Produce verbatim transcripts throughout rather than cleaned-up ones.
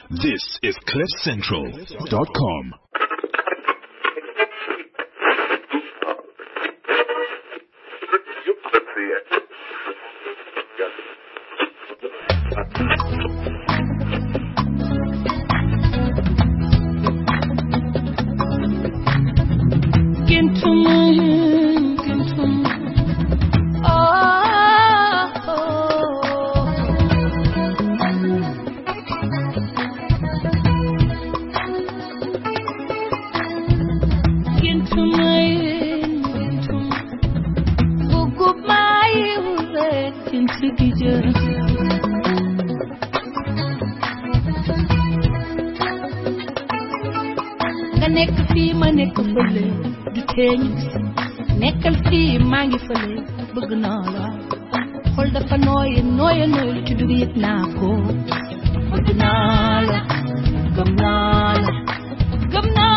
This is cliff central dot com. nekkal fii maa ngi fële bëgg naa la xol dafa nooy nooy nooy lu ci dugg yëg naa ko bëgg naa la gëm naa la gëm naa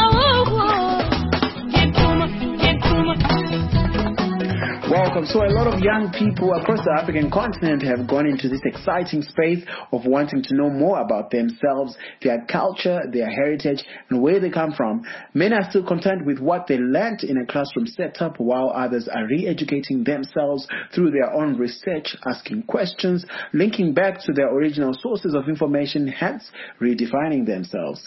Welcome. So a lot of young people across the African continent have gone into this exciting space of wanting to know more about themselves, their culture, their heritage, and where they come from. Many are still content with what they learned in a classroom setup, while others are re-educating themselves through their own research, asking questions, linking back to their original sources of information, hence redefining themselves.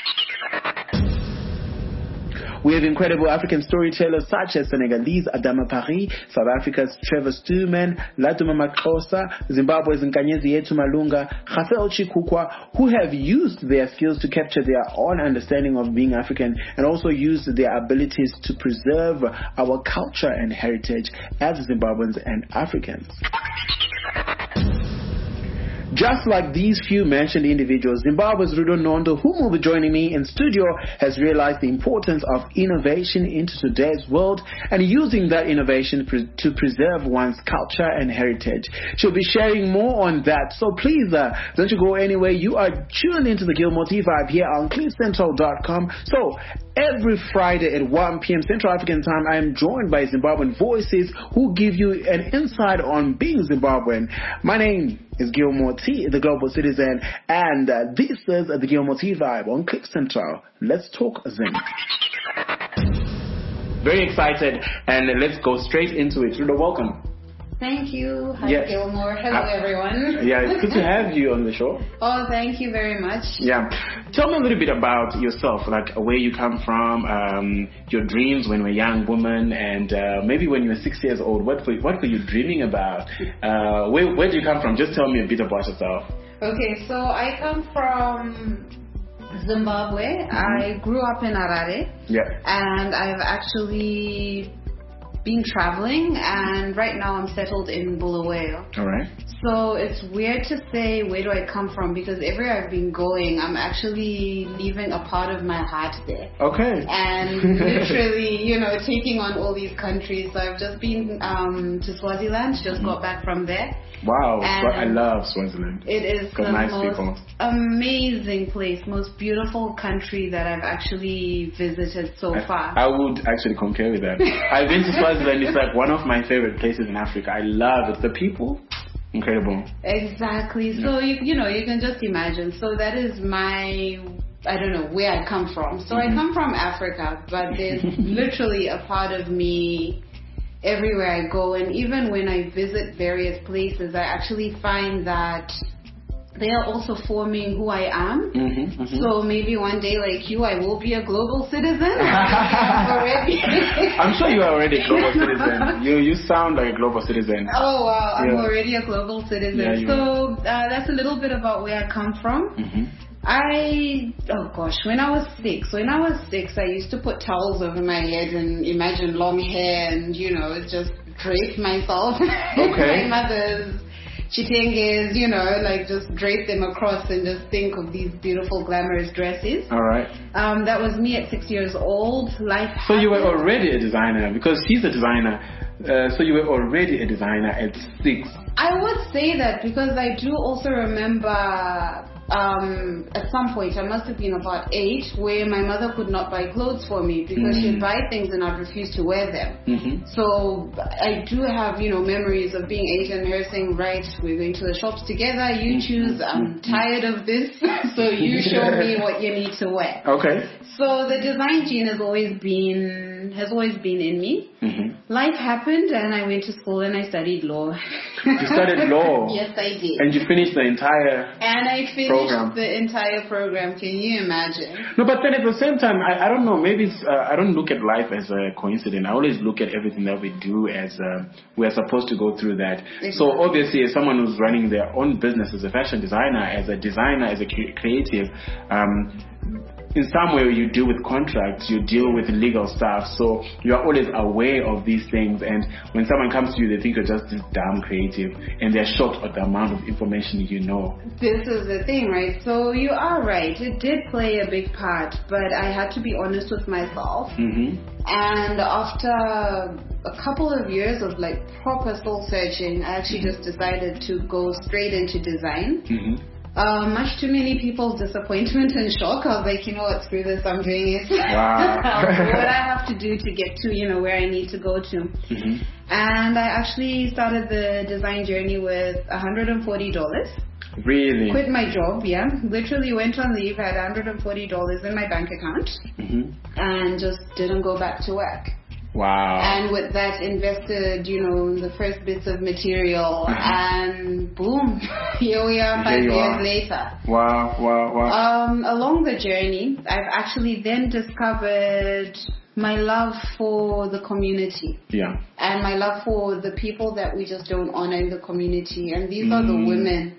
We have incredible African storytellers such as Senegalese Adama Paris, South Africa's Trevor Stuman, Latuma Makhosa, Zimbabwe's Nkanyezi Yetu Malunga, Rafael Chikukwa, who have used their skills to capture their own understanding of being African and also used their abilities to preserve our culture and heritage as Zimbabweans and Africans. Just like these few mentioned individuals, Zimbabwe's Rudo Nondo, whom will be joining me in studio, has realized the importance of innovation into today's world and using that innovation pre- to preserve one's culture and heritage. She'll be sharing more on that. So please, uh, don't you go anywhere. You are tuned into the Gilmore T Vibe here on cliff central dot com. So every Friday at one p.m. Central African time, I am joined by Zimbabwean voices who give you an insight on being Zimbabwean. My name is Gilmore T, the Global Citizen, and uh, this is the Gilmore T Vibe on Cliff Central. Let's talk Zim. Very excited, and let's go straight into it. Rudo, welcome. Thank you. Hi, yes. Gilmore. Hello, uh, everyone. Yeah, it's good to have you on the show. Oh, thank you very much. Yeah. Tell me a little bit about yourself, like where you come from, um, your dreams when you were a young woman, and uh, maybe when you were six years old, what were, what were you dreaming about? Uh, where, where do you come from? Just tell me a bit about yourself. Okay, so I come from Zimbabwe. Mm-hmm. I grew up in Harare. Yeah. And I've actually been traveling, and right now I'm settled in Bulawayo. All right. So it's weird to say where do I come from, because everywhere I've been going, I'm actually leaving a part of my heart there. Okay. And literally, you know, taking on all these countries. So I've just been um, to Swaziland, just mm-hmm. got back from there. Wow, I love Swaziland. It is Got the nice most people. amazing place, most beautiful country that I've actually visited so I, far. I would actually concur with that. I've been to Swaziland. It's like one of my favorite places in Africa. I love it. The people, incredible. Exactly. Yeah. So, you, you know, you can just imagine. So that is my... I don't know where I come from. So mm-hmm. I come from Africa, but there's literally a part of me everywhere I go, and even when I visit various places, I actually find that they are also forming who I am. Mm-hmm, mm-hmm. So maybe one day, like you, I will be a global citizen. already. I'm sure you are already a global citizen. You you sound like a global citizen. Oh wow, I'm yeah. already a global citizen. Yeah, so uh, that's a little bit about where I come from. Mm-hmm. I, oh gosh, when I was six, when I was six, I used to put towels over my head and imagine long hair and, you know, just drape myself. Okay. My mother's chitenges, you know, like just drape them across and just think of these beautiful, glamorous dresses. All right. Um, that was me at six years old. Life So happened. you were already a designer, because he's a designer. Uh, so you were already a designer at six. I would say that because I do also remember um, at some point, I must have been about eight, where my mother could not buy clothes for me because mm. she'd buy things and I'd refuse to wear them. Mm-hmm. So I do have, you know, memories of being eight and her saying, right, we're going to the shops together, you choose, I'm tired of this, so you show me what you need to wear. Okay. So the design gene has always been, has always been in me. Mm-hmm. Life happened and I went to school and I studied law. You studied law? Yes, I did. And you finished the entire And I finished program. the entire program. Can you imagine? No, but then at the same time, I, I don't know, maybe it's, uh, I don't look at life as a coincidence. I always look at everything that we do as uh, we're supposed to go through that. Exactly. So obviously, as someone who's running their own business as a fashion designer, as a designer, as a creative, um, in some way you deal with contracts, you deal with legal stuff, so you are always aware of these things, and when someone comes to you, they think you're just this damn creative, and they're shocked at the amount of information you know. This is the thing, right? So you are right, it did play a big part, but I had to be honest with myself. Mm-hmm. And after a couple of years of like proper soul searching, I actually just decided to go straight into design. Mm-hmm. Uh, much to many people's disappointment and shock, I was like, you know what, screw this, I'm doing it. Wow. What I have to do to get to, you know, where I need to go to. Mm-hmm. And I actually started the design journey with one hundred forty dollars. Really? Quit my job, yeah. Literally went on leave, had one hundred forty dollars in my bank account, mm-hmm. and just didn't go back to work. Wow. And with that invested, you know, the first bits of material, mm-hmm. and boom, here we are five years are. later. Wow, wow, wow. Um, along the journey, I've actually then discovered my love for the community. Yeah. And my love for the people that we just don't honor in the community. And these mm. are the women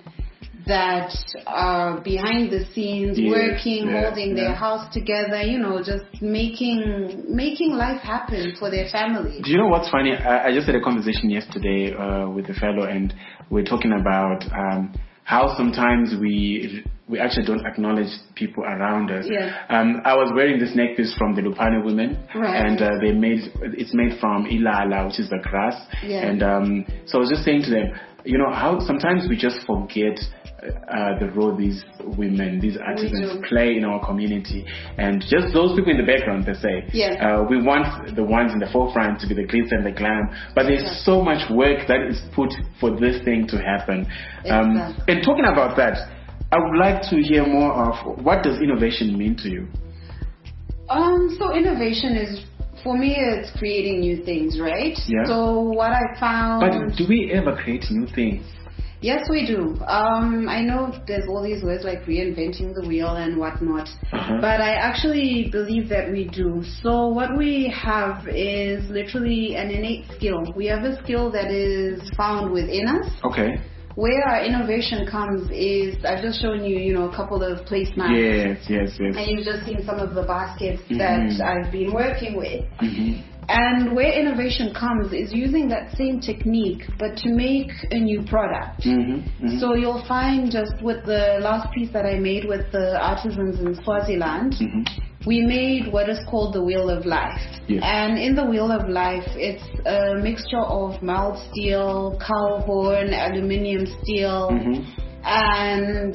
that are behind the scenes, yes, working, yeah, holding yeah. their house together, you know, just making making life happen for their family. Do you know what's funny? I, I just had a conversation yesterday uh, with a fellow, and we're talking about um, how sometimes we we actually don't acknowledge people around us. Yeah. Um, I was wearing this neck piece from the Lupane women, right. and uh, they made it's made from ilala, which is the grass. Yeah. And um, so I was just saying to them, you know, how sometimes we just forget Uh, the role these women, these artisans play in our community, and just those people in the background, per se. Yes. Uh, we want the ones in the forefront to be the glitz and the glam, but there's exactly. so much work that is put for this thing to happen. Um, exactly. And talking about that, I would like to hear more of what does innovation mean to you? Um, so innovation is, for me, it's creating new things, right? Yeah. So what I found. But do we ever create new things? Yes, we do. Um, I know there's all these words like reinventing the wheel and whatnot, uh-huh. but I actually believe that we do. So what we have is literally an innate skill. We have a skill that is found within us. Okay. Where our innovation comes is, I've just shown you, you know, a couple of placemats. Yes, yes, yes. And you've just seen some of the baskets mm-hmm. that I've been working with. Mm-hmm. And where innovation comes is using that same technique, but to make a new product. Mm-hmm, mm-hmm. So you'll find just with the last piece that I made with the artisans in Swaziland, mm-hmm. we made what is called the Wheel of Life. Yes. And in the Wheel of Life, it's a mixture of mild steel, cow horn, aluminium steel, mm-hmm. and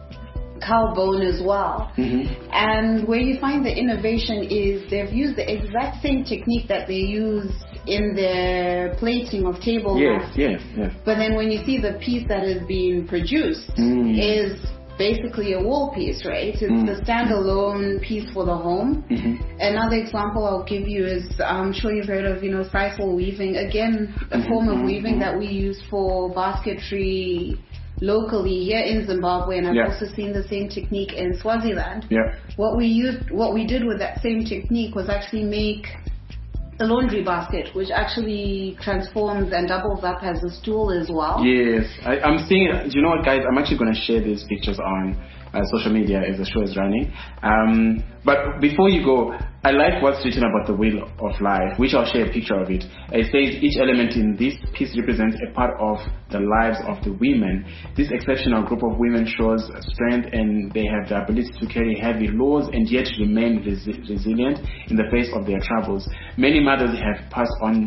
cow bone as well. Mm-hmm. And where you find the innovation is they've used the exact same technique that they use in their plating of table yes, mats. Yes, yes. But then when you see the piece that is being produced mm. is basically a wall piece, right? It's mm. the standalone piece for the home. Mm-hmm. Another example I'll give you is, I'm sure you've heard of, you know, sisal weaving. Again, a mm-hmm. form of weaving that we use for basketry locally here in Zimbabwe, and I've yeah. also seen the same technique in Swaziland. Yeah. What we used, what we did with that same technique was actually make a laundry basket, which actually transforms and doubles up as a stool as well. Yes, I, I'm seeing. Do you know what, guys? I'm actually going to share these pictures on uh, social media as the show is running. Um, but before you go, I like what's written about the Wheel of Life, which I'll share a picture of it. It says each element in this piece represents a part of the lives of the women. This exceptional group of women shows strength, and they have the ability to carry heavy loads and yet remain resi- resilient in the face of their troubles. Many mothers have passed on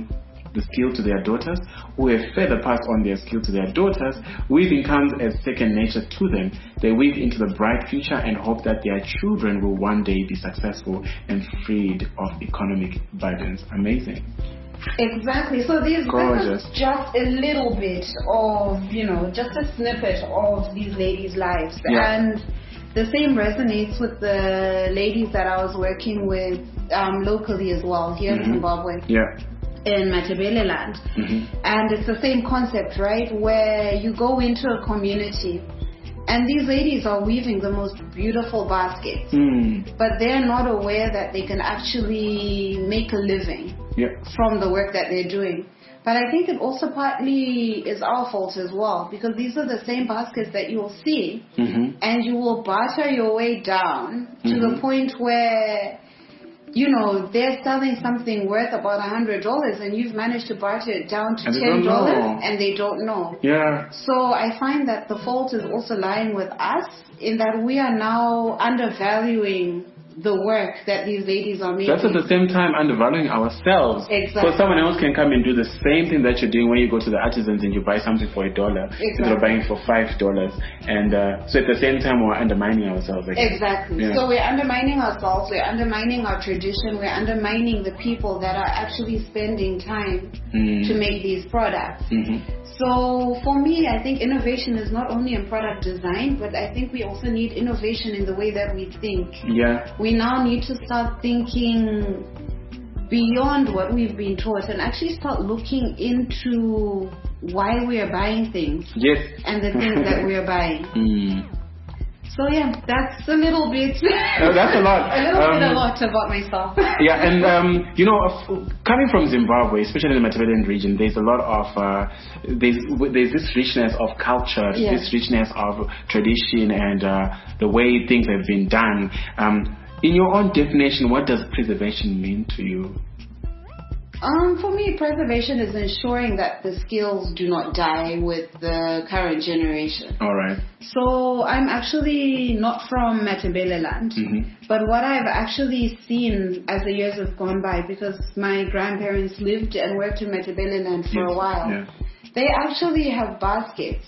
the skill to their daughters, who have further passed on their skill to their daughters. Weaving comes as second nature to them. They weave into the bright future and hope that their children will one day be successful and freed of economic burdens. Amazing. Exactly. So these Gorgeous. this is just a little bit of, you know, just a snippet of these ladies' lives. Yeah. And the same resonates with the ladies that I was working with um, locally as well, here Mm-hmm. in Zimbabwe. Yeah. In Matabeleland. Mm-hmm. And it's the same concept, right? Where you go into a community and these ladies are weaving the most beautiful baskets, Mm. but they're not aware that they can actually make a living Yeah. from the work that they're doing. But I think it also partly is our fault as well, because these are the same baskets that you'll see, Mm-hmm. and you will barter your way down to Mhm. the point where, you know, they're selling something worth about a hundred dollars, and you've managed to barter it down to And they ten don't dollars, know. and they don't know. Yeah. So I find that the fault is also lying with us, in that we are now undervaluing the work that these ladies are making. That's at the same time undervaluing ourselves. Exactly. So someone else can come and do the same thing that you're doing when you go to the artisans and you buy something for a dollar instead of buying it for five dollars. And uh, so at the same time we're undermining ourselves. Again. Exactly. Yeah. So we're undermining ourselves, we're undermining our tradition, we're undermining the people that are actually spending time Mm. to make these products. Mhm. So for me, I think innovation is not only in product design, but I think we also need innovation in the way that we think. Yeah. We now need to start thinking beyond what we've been taught and actually start looking into why we are buying things Yes. and the things that we are buying. Mm. So yeah, that's a little bit. Uh, that's a lot. a little bit Um, a lot about myself. Yeah, and um, you know, of- coming from Zimbabwe, especially in the Matabeleland region, there's a lot of uh, there's there's this richness of culture, Yeah. this richness of tradition, and uh, the way things have been done. Um, in your own definition, what does preservation mean to you? Um, for me, preservation is ensuring that the skills do not die with the current generation. All right. So I'm actually not from Matabeleland, Mhm. but what I've actually seen as the years have gone by, because my grandparents lived and worked in Matabeleland for Yes, a while, yeah. they actually have baskets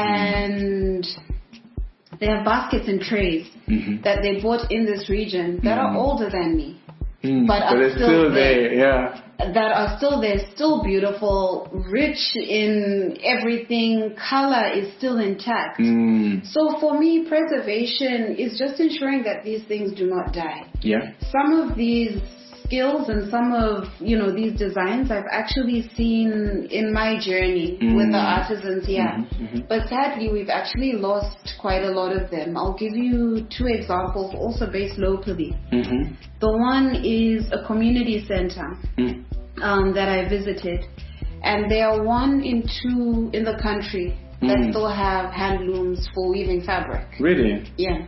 and they have baskets and trays Mhm. that they bought in this region that are Mhm. older than me. Mm, But but are it's still still there. there. Yeah. That are still there, still beautiful, rich in everything, color is still intact. Mm, So for me, preservation is just ensuring that these things do not die. yeah. Some of these skills and some of, you know, these designs I've actually seen in my journey Mm. with the artisans here. Mhm, mhm. But sadly, we've actually lost quite a lot of them. I'll give you two examples, also based locally. Mhm. The one is a community center Mm. um, that I visited, and there are one in two in the country that Mm. still have handlooms for weaving fabric. Really? Yeah.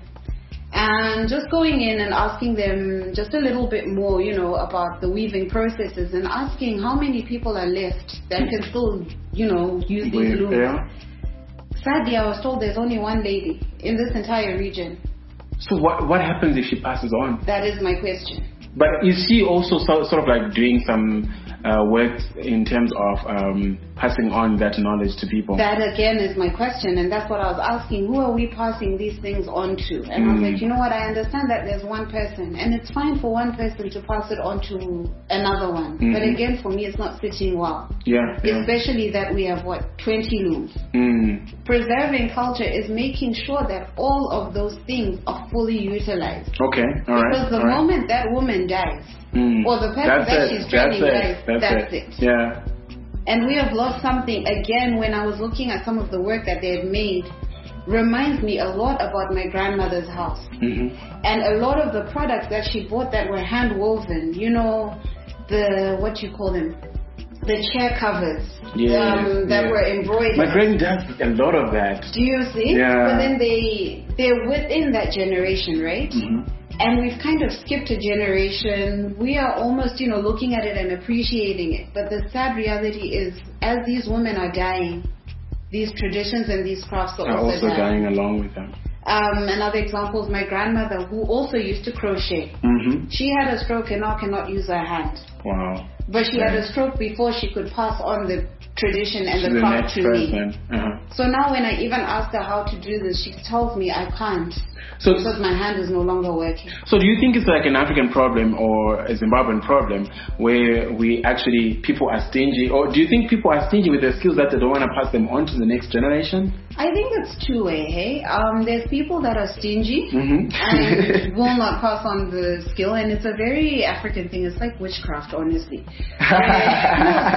And just going in and asking them just a little bit more, you know, about the weaving processes, and asking how many people are left that can still, you know, use these Wait, looms. yeah. Sadly, I was told there's only one lady in this entire region. So what what happens if she passes on? That is my question. But is she also so, sort of like doing some uh, work in terms of um, passing on that knowledge to people? That again is my question, and that's what I was asking. Who are we passing these things on to? And I was Mm. like, you know what? I understand that there's one person, and it's fine for one person to pass it on to another one. Mhm. But again, for me, it's not sitting well. Yeah. yeah. Especially that we have what twenty looms. Mm. Preserving culture is making sure that all of those things are fully utilized. Okay. All right. Because the all right. moment that woman dies, Mm. or the person That's that it, she's that's training it, dies, that's, that's it. it. Yeah. And we have lost something. Again, when I was looking at some of the work that they had made, reminds me a lot about my grandmother's house. Mhm. And a lot of the products that she bought that were hand woven, you know, the, what you call them, the chair covers Yes, um, that yes. were embroidered. My granny does a lot of that. Do you see? Yeah. But then they, they're within that generation, right? Mhm. And we've kind of skipped a generation. We are almost, you know, looking at it and appreciating it. But the sad reality is, as these women are dying, these traditions and these crafts are Are also, also dying along with them. Um, another example is my grandmother, who also used to crochet. Mm-hmm. She had a stroke and now cannot use her hand. Wow. But she Right. had a stroke before she could pass on the tradition and To the the craft next to person. me. Uh-huh. So now when I even ask her how to do this, she tells me I can't So, because my hand is no longer working. so do you think it's like an African problem or a Zimbabwean problem where we actually, people are stingy? Or do you think people are stingy with their skills that they don't want to pass them on to the next generation? I think it's two-way, hey? Um, there's people that are stingy Mm-hmm. and will not pass on the skill, and it's a very African thing. It's like witchcraft, honestly. No,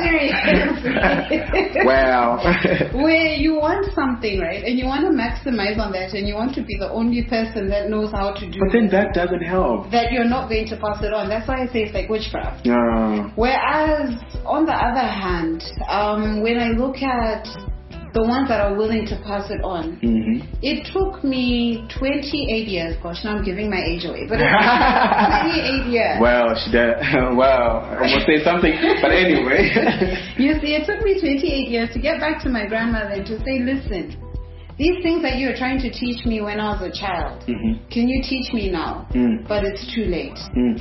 seriously. Wow. Where you want something, right? And you want to maximize on that, and you want to be the only person that knows how to do But then it, that doesn't help. that you're not going to pass it on. That's why I say it's like witchcraft. No. Whereas, on the other hand, um, when I look at the ones that are willing to pass it on, Mm-hmm. it took me twenty-eight years. Gosh, now I'm giving my age away. But it took twenty-eight years. Well, she did. Well, I almost say something, but anyway. You see, it took me twenty-eight years to get back to my grandmother and to say, listen, these things that you were trying to teach me when I was a child, Mm-hmm. can you teach me now? Mm. But it's too late. Mm.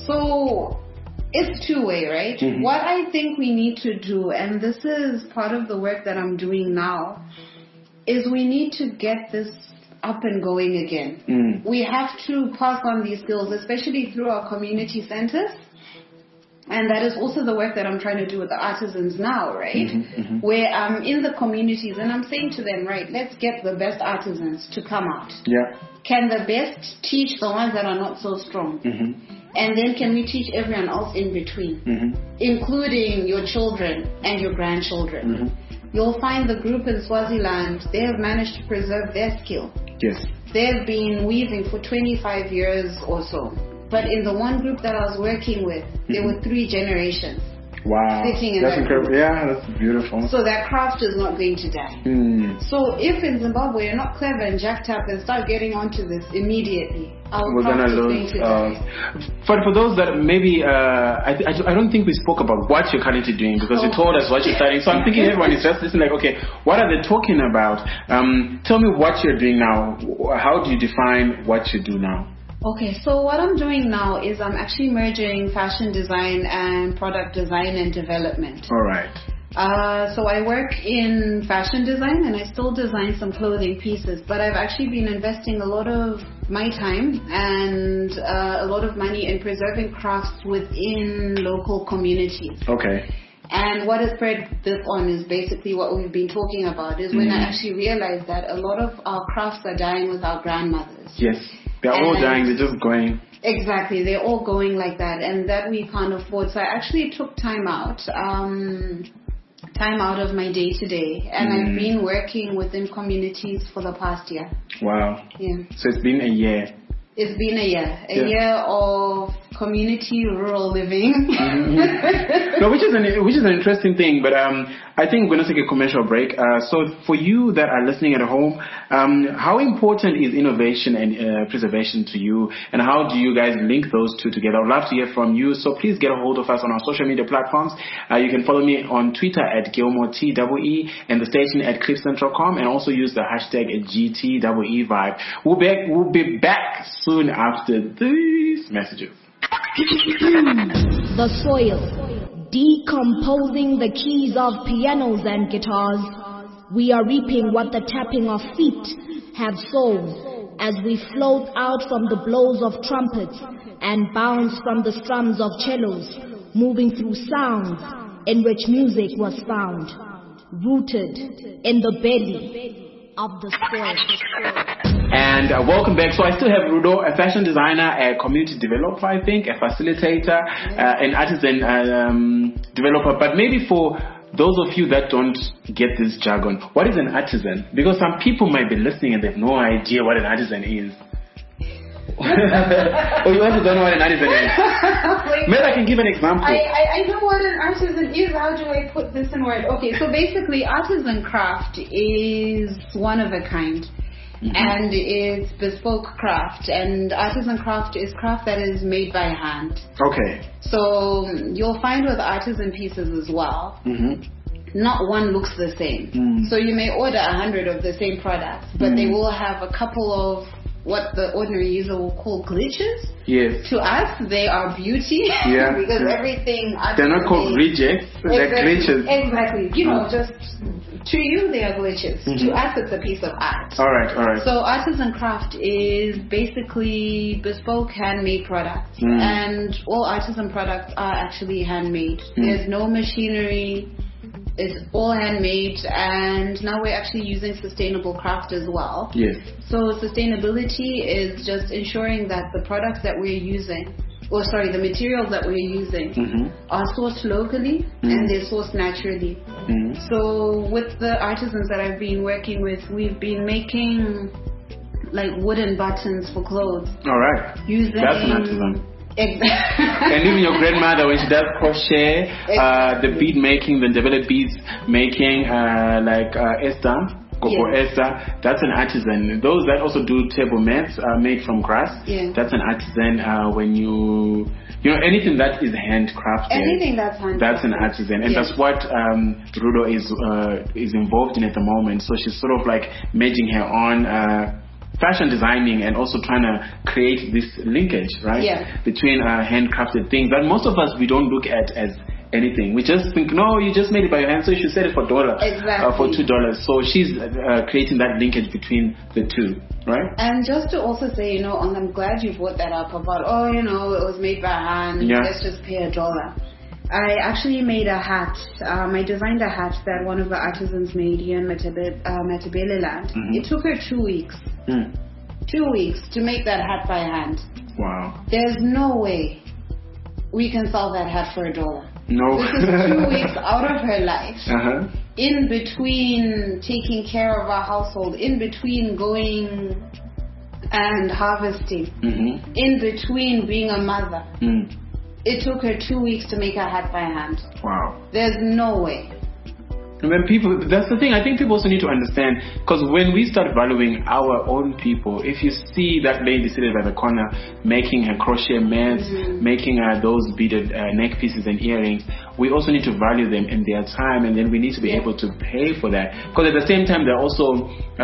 So it's two-way, right? Mhm. What I think we need to do, and this is part of the work that I'm doing now, is we need to get this up and going again. Mm. We have to pass on these skills, especially through our community centers. And that is also the work that I'm trying to do with the artisans now, right? Mhm, mhm. Where I'm in the communities and I'm saying to them, right, let's get the best artisans to come out. Yeah. Can the best teach the ones that are not so strong? Mm-hmm. And then can we teach everyone else in between, Mm-hmm. including your children and your grandchildren? Mm-hmm. You'll find the group in Swaziland, they have managed to preserve their skill. Yes. They've been weaving for twenty-five years or so. But in the one group that I was working with, there were three generations. Wow. Sitting in that's that incredible. room. Yeah, that's beautiful. So that craft is not going to die. Hmm. So if in Zimbabwe you're not clever and jacked up and start getting onto this immediately, our We're craft gonna is going lose. to Uh, die. but for those that maybe, uh, I, I, I don't think we spoke about what you're currently doing because you Oh. told us what you're studying. So I'm thinking everyone is just listening like, okay, what are they talking about? Um, tell me what you're doing now. How do you define what you do now? Okay, so what I'm doing now is I'm actually merging fashion design and product design and development. All right. Uh, so I work in fashion design and I still design some clothing pieces, but I've actually been investing a lot of my time and uh, a lot of money in preserving crafts within local communities. Okay. And what has spread this on is basically what we've been talking about, is when I Mhm. actually realized that a lot of our crafts are dying with our grandmothers. Yes. They're all And- dying. They're just going. Exactly, they're all going like that, and that we can't afford. So I actually took time out, um, time out of my day to day, and Mm. I've been working within communities for the past year. Wow. Yeah, So it's been a year. it's been a year, a Yeah. year of community rural living. Mhm. No, which is an which is an interesting thing, but um, I think we're gonna take a commercial break. Uh, so for you that are listening at home, um, how important is innovation and uh, preservation to you, and how do you guys link those two together? I'd love to hear from you. So please get a hold of us on our social media platforms. Uh, you can follow me on Twitter at Gilmore T W E and the station at cliff central dot com, and also use the hashtag G T E E Vibe. We'll be we'll be back soon after these messages. The soil, decomposing the keys of pianos and guitars. We are reaping what the tapping of feet have sown as we float out from the blows of trumpets and bounce from the strums of cellos, moving through sounds in which music was found, rooted in the belly of the soil. And uh, welcome back. So I still have Rudo, a fashion designer, a community developer, I think, a facilitator, uh, an artisan uh, um, developer. But maybe for those of you that don't get this jargon, what is an artisan? Because some people might be listening and they have no idea what an artisan is. Or you also don't know what an artisan is. Like, Maybe I can give an example. I, I, I know what an artisan is. How do I put this in words? Okay, so basically artisan craft is one of a kind. Mm-hmm. And it's bespoke craft, and artisan craft is craft that is made by hand. Okay. So you'll find with artisan pieces as well, Mm-hmm. not one looks the same. Mm. So you may order a hundred of the same products, but Mm. they will have a couple of what the ordinary user will call glitches. Yes. To us, they are beauty. Yeah. because yeah. everything... They're not called rejects. They're exactly, glitches. Exactly. You know, just to you, they are glitches. Mm-hmm. To us, it's a piece of art. All right, all right. So artisan craft is basically bespoke handmade products. Mm. And all artisan products are actually handmade. Mm. There's no machinery. It's all handmade. And now we're actually using sustainable craft as well. Yes. So sustainability is just ensuring that the products that we're using, or sorry, the materials that we're using Mm-hmm. are sourced locally Mm. and they're sourced naturally. Mm-hmm. So with the artisans that I've been working with, we've been making like wooden buttons for clothes. All right. Using That's an artisan. Exactly. And even your grandmother, when she does crochet, uh, the bead making, the developed beads making, uh, like uh, Esther, Coco Yes. Esther, that's an artisan. Those that also do table mats uh, made from grass, Yeah. that's an artisan. Uh, when you, you know, anything that is handcrafted, Anything that's handcrafted. that's an artisan, and Yes. that's what um, Rudo is uh, is involved in at the moment. So she's sort of like merging her own uh, fashion designing and also trying to create this linkage, right? Yeah. Between uh, handcrafted things that most of us we don't look at as anything. We just think, no, you just made it by your hand, so you should sell it for a dollar, Exactly. uh, for two dollars. So she's uh, creating that linkage between the two, right? And just to also say, you know, and I'm glad you brought that up about, oh, you know, it was made by hand, Yeah. let's just pay a dollar. I actually made a hat. Um, I designed a hat that one of the artisans made here in Matabele, uh, Matabeleland. Mhm. It took her two weeks. Mm. Two weeks to make that hat by hand. Wow. There's no way we can sell that hat for a dollar. No. This is two weeks out of her life. Uh-huh. In between taking care of our household, in between going and harvesting, Mm-hmm. in between being a mother. Mm. It took her two weeks to make a hat by hand. Wow. There's no way. And then people, that's the thing, I think people also need to understand, because when we start valuing our own people, if you see that lady seated by the corner making her crochet mats, Mm-hmm. making uh, those beaded uh, neck pieces and earrings, we also need to value them and their time, and then we need to be Yeah. able to pay for that. Because at the same time, they're also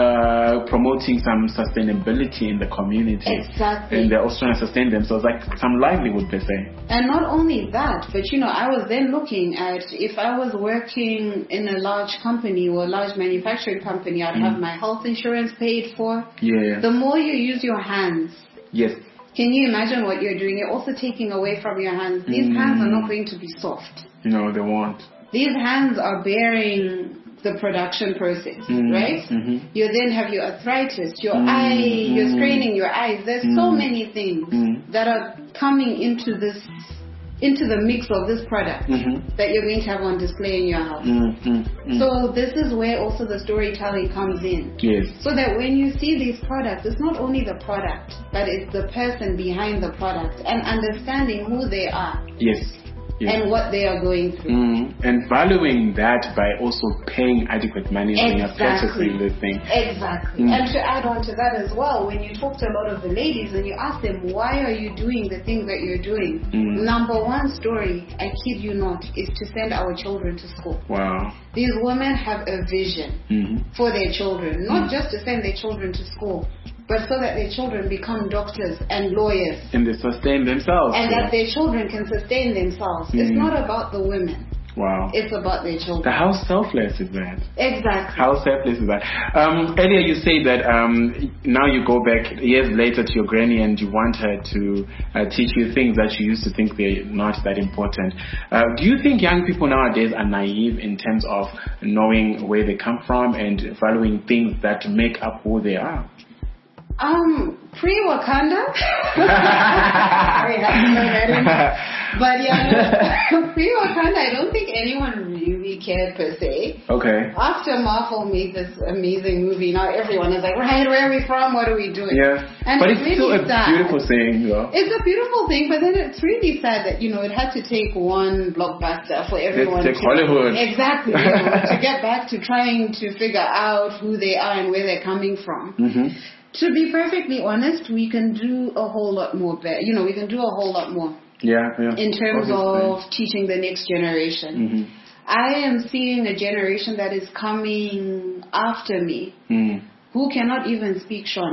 uh, promoting some sustainability in the community. Exactly. And they're also trying to sustain themselves, like some livelihood, per se. And not only that, but you know, I was then looking at if I was working in a large company or a large manufacturing company, I'd have my health insurance paid for. Yeah. The more you use your hands, Yes. can you imagine what you're doing? You're also taking away from your hands. These Mm. hands are not going to be soft. No, they won't. These hands are bearing the production process, Mm. right? Mhm. You then have your arthritis, your Mm. eye, you're Mm. straining your eyes. There's so Mm. many things Mm. that are coming into this, into the mix of this product Mhm. that you're going to have on display in your house. Mm, mm, mm. So this is where also the storytelling comes in. Yes. So that when you see these products, it's not only the product, but it's the person behind the product and understanding who they are Yes. Yes. and what they are going through. Mm, and valuing that by also paying adequate money when you're Exactly. purchasing the thing. Exactly. Mm. And to add on to that as well, when you talk to a lot of the ladies and you ask them, why are you doing the things that you're doing? Mm. Number one story, I kid you not, is to send our children to school. Wow. These women have a vision Mm-hmm. for their children, not just to send their children to school, but so that their children become doctors and lawyers. And they sustain themselves. And yeah. that their children can sustain themselves. It's Mm. not about the women. Wow. It's about their The children. how selfless is that? Exactly. How selfless is that? Um, earlier you say that um, now you go back years later to your granny and you want her to uh, teach you things that you used to think they're not that important. Uh, do you think young people nowadays are naive in terms of knowing where they come from and valuing things that make up who they are? Um, pre-Wakanda. Sorry, I have to throw that in. But yeah, pre-Wakanda, I don't think anyone really cared per se. Okay. After Marvel made this amazing movie, now everyone is like, right, where are we from? What are we doing? Yeah. And but it's it's still really a sad. beautiful thing, though. It's a beautiful thing, but then it's really sad that, you know, it had to take one blockbuster for everyone Let's take to... Hollywood. Exactly. You know, to get back to trying to figure out who they are and where they're coming from. Mm-hmm. To be perfectly honest, we can do a whole lot more better. You know, we can do a whole lot more Yeah, yeah. in terms Obviously. of teaching the next generation. Mm-hmm. I am seeing a generation that is coming after me Mm. who cannot even speak Shona.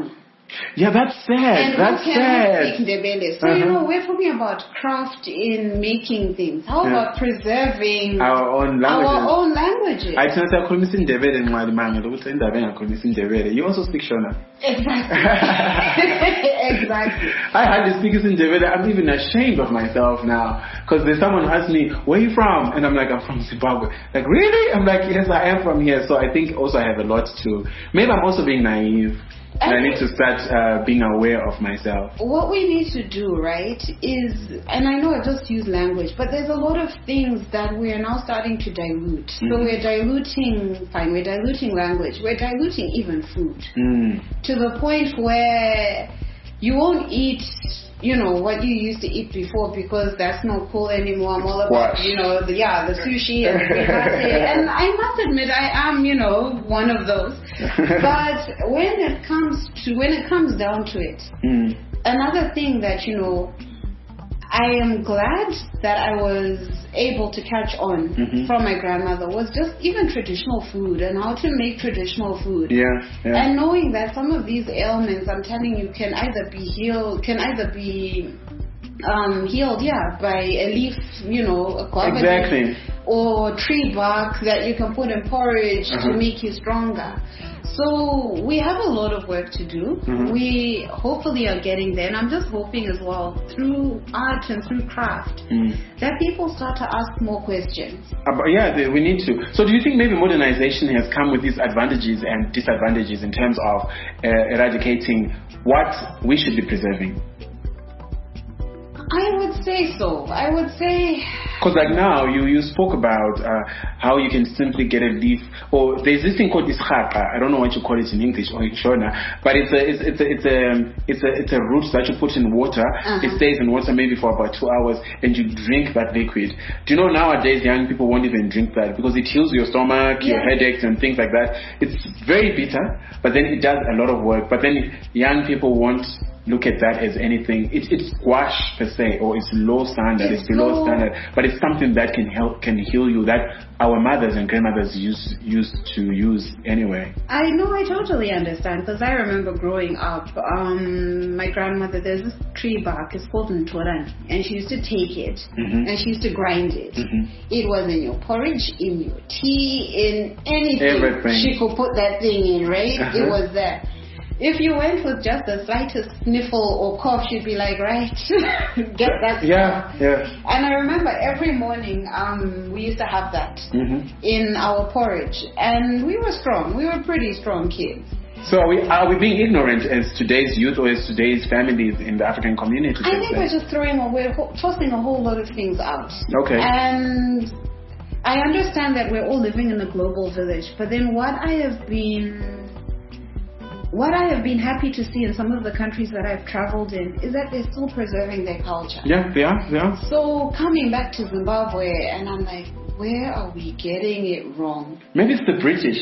Yeah, that's sad. And that's who cannot sad. speak Ndebele. So, Uh-huh. you know, we're talking about craft in making things. How Yeah. about preserving Our own languages. our own languages? I thina siyakhuluma isiNdebele nqali mangela ukuthi indaba engakhuluma isiNdebele. You also speak Shona. Exactly. Exactly. I hardly speak isiNdebele. I'm even ashamed of myself now because there's someone who asks me, "Where are you from?" And I'm like, "I'm from Zimbabwe." Like, really? I'm like, "Yes, I am from here." So I think also I have a lot to. Maybe I'm also being naive. And I need to start uh, being aware of myself. What we need to do, right, is, and I know I just use language, but there's a lot of things that we are now starting to dilute. Mm-hmm. So we're diluting, fine, we're diluting language. We're diluting even food. Mm. To the point where you won't eat, you know, what you used to eat before because that's not cool anymore. I'm all about, Squash. you know, the, yeah, the sushi and the pate. And I must admit, I am, you know, one of those. But when it comes to, when it comes down to it, Mm. another thing that, you know, I am glad that I was able to catch on Mhm. from my grandmother was just even traditional food and how to make traditional food. Yeah, yeah. And knowing that some of these ailments, I'm telling you, can either be healed, can either be um, healed, yeah, by a leaf, you know, a guava Exactly. leaf, or tree bark that you can put in porridge Uh-huh. to make you stronger. So we have a lot of work to do. Mhm. We hopefully are getting there, and I'm just hoping as well through art and through craft Mm. that people start to ask more questions. Uh, but yeah, the- we need to. So do you think maybe modernization has come with these advantages and disadvantages in terms of uh, eradicating what we should be preserving? I would say so. I would say Because like now, you, you spoke about uh, how you can simply get a leaf, or there's this thing called ishaka. I don't know what you call it in English or in Shona, but it's a it's, it's a it's a it's a it's a root that you put in water. Uh-huh. It stays in water maybe for about two hours, and you drink that liquid. Do you know nowadays young people won't even drink that because it heals your stomach, your Yeah. headaches, and things like that. It's very bitter, but then it does a lot of work. But then young people won't look at that as anything. It's it's squash per se, or it's low standard, it's, It's below low. standard, but it's something that can help, can heal you, that our mothers and grandmothers used used to use anyway. I know, I totally understand, because I remember growing up, um, my grandmother, there's this tree bark, it's called Ntoran, and she used to take it, Mhm. and she used to grind it. Mhm. It was in your porridge, in your tea, in anything Everything. she could put that thing in, right? Uh-huh. It was there. If you went with just the slightest sniffle or cough, she'd be like, right, get that Yeah, stuff. yeah. And I remember every morning um, we used to have that Mhm. in our porridge, and we were strong. We were pretty strong kids. So are we are we being ignorant as today's youth or as today's families in the African community? I think we're just throwing away, ho- tossing a whole lot of things out. Okay. And I understand that we're all living in a global village, but then what I have been, what I have been happy to see in some of the countries that I've traveled in is that they're still preserving their culture. Yeah, they are, they are. So coming back to Zimbabwe, and I'm like, where are we getting it wrong? Maybe it's the British.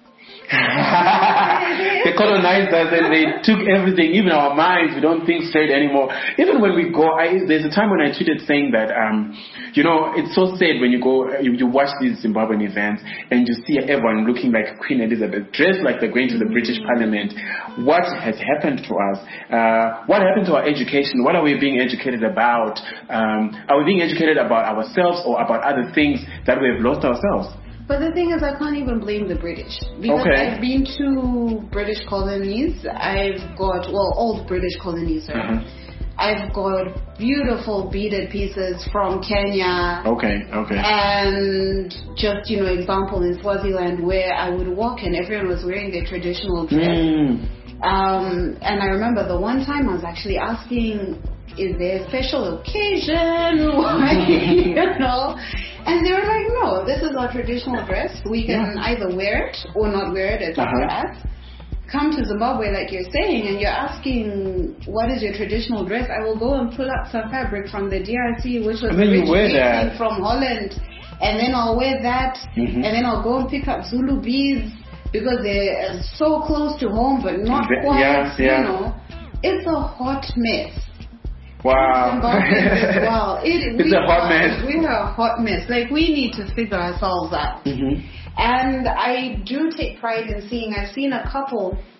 They colonized us and they took everything, even our minds. We don't think straight anymore. Even when we go, I, there's a time when I tweeted saying that, um, you know, it's so sad when you go, you, you watch these Zimbabwean events and you see everyone looking like Queen Elizabeth, dressed like they're going to the British Parliament. What has happened to us? Uh, what happened to our education? What are we being educated about? Um, are we being educated about ourselves or about other things that we have lost ourselves? But the thing is, I can't even blame the British. Because Okay. I've been to British colonies. I've got, well, old British colonies, sorry. Uh-huh. I've got beautiful beaded pieces from Kenya. Okay, okay. And just, you know, example in Swaziland where I would walk and everyone was wearing their traditional dress. Mm. Um, and I remember the one time I was actually asking, is there a special occasion? Why, you know? And they were like, no, this is our traditional dress. We can Yeah. either wear it or not wear it. It's up to Uh-huh. us. Come to Zimbabwe, like you're saying, and you're asking, what is your traditional dress? I will go and pull up some fabric from the D R C, which was And then you wear originating that. from Holland. And then I'll wear that. Mhm. And then I'll go and pick up Zulu beads because they're so close to home, but not Yeah, quite, yeah, yeah. you know. It's a hot mess. Wow. Zimbabwe as well. It, It's we a hot are, mess. We are a hot mess. Like, we need to figure ourselves out. Mhm. And I do take pride in seeing, I've seen a couple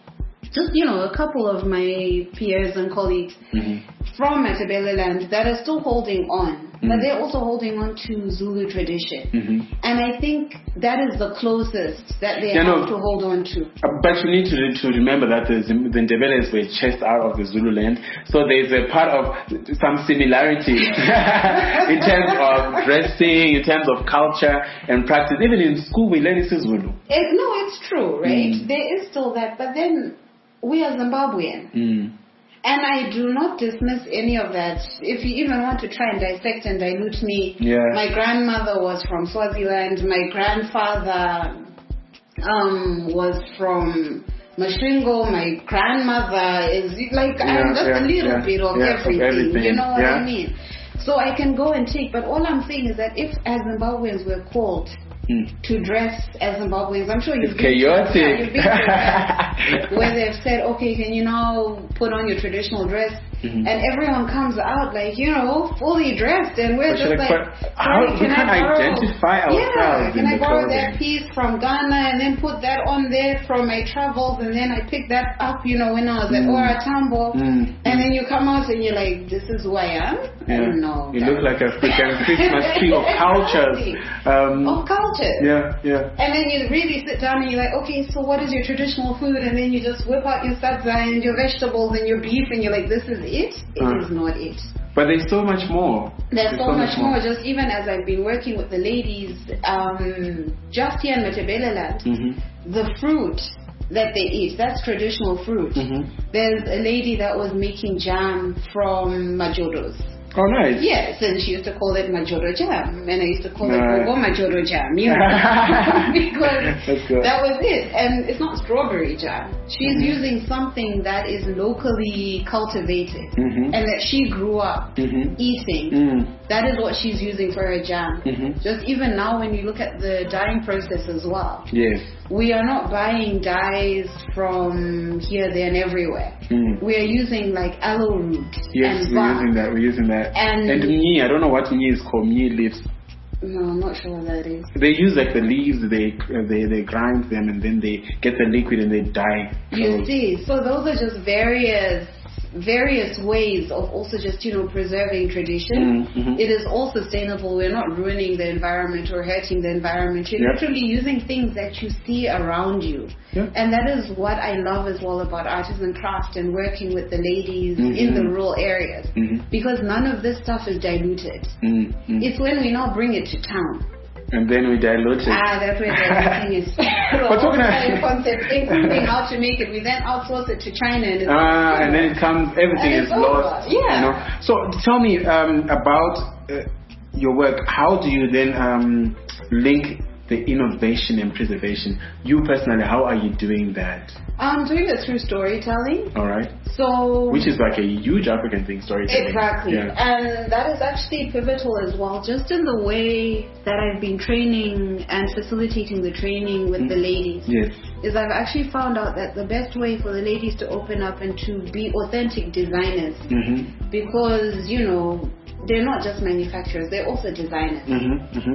just, you know, a couple of my peers and colleagues Mm-hmm. from Matabeleland that are still holding on, Mm. but they're also holding on to Zulu tradition. Mm-hmm. And I think that is the closest that they Yeah, have no. to hold on to. Uh, But you need to, to remember that the, Zim- the Ndebeles were chased out of the Zululand, so there's a part of some similarities in terms of dressing, in terms of culture and practice. Even in school, we learn isiZulu. It, no, it's true, right? Mm. There is still that, but then we are Zimbabwean. Mm. And I do not dismiss any of that. If you even want to try and dissect and dilute me, Yeah. my grandmother was from Swaziland. My grandfather um, was from Mashingo. My grandmother is like, I'm Yeah, just yeah, a little yeah, bit of yeah, of everything. everything, You know what yeah. I mean? So I can go and take, but all I'm saying is that if as Zimbabweans we're called Mm. to dress as Zimbabweans, I'm sure you've It's been to- chaotic. yeah, you've been to that, where they've said, okay, can you now put on your traditional dress? Mhm. And everyone comes out like, you know, fully dressed, and we're But just you're like, like, but how- sorry, we can I can't borrow? identify ourselves Yeah, in can I the borrow clothing. that piece from Ghana and then put that on there from my travels, and then I picked that up, you know, when I was at Mm. Ora Tambo, Mm. and then you come out and you're like, this is who I am? Yeah. No. You look like a freaking Christmas tree of cultures. Um, Of cultures. yeah, yeah. And then you really sit down and you're like, okay, so what is your traditional food? And then you just whip out your sadza and your vegetables and your beef, and you're like, this is it? It Uh. is not it. But there's so much more. There's so much more. Just even as I've been working with the ladies, um, just here in Matabeleland, Mm-hmm. the fruit that they eat, that's traditional fruit. Mm-hmm. There's a lady that was making jam from majoros. Oh, nice. Yes, and she used to call it majoro jam, and I used to call Nice. it gogo majoro jam, you know, because That's good. that was it. And it's not strawberry jam. She's Mhm. using something that is locally cultivated Mhm. and that she grew up Mhm. eating. Mm. That is what she's using for her jam. Mhm. Just even now, when you look at the dyeing process as well, Yes. we are not buying dyes from here, there, and everywhere. Mm. We are using like aloe root Yes, and we're bark. using that. We're using that. And- and me, I don't know what me is called. Me leaves. No, I'm not sure what that is. They use like the leaves. They uh, they they grind them and then they get the liquid and they dye. You clothes. see, so those are just various various ways of also just, you know, preserving tradition. Mm, mhm. It is all sustainable. We're not ruining the environment or hurting the environment. You're Yep. literally using things that you see around you. Yep. And that is what I love as well about artisan craft and working with the ladies Mhm. in the rural areas. Mhm. Because none of this stuff is diluted. Mm, mm. It's when we now bring it to town. And then we dilute it. Ah, that's where diluting is. But talking about- concept, including how to make it, we then outsource it to China, and it's Ah, and then it comes, everything And is it's over. lost. Yeah. You know? So tell me um, about uh, your work. How do you then um, link the innovation and preservation? You personally, how are you doing that? I'm doing it through storytelling. All right. So Which is like a huge African thing, storytelling. exactly, Yeah. and that is actually pivotal as well. Just in the way that I've been training and facilitating the training with the ladies. Yes. Is I've actually found out that the best way for the ladies to open up and to be authentic designers, Mhm. because you know they're not just manufacturers, they're also designers. Mhm. Mhm.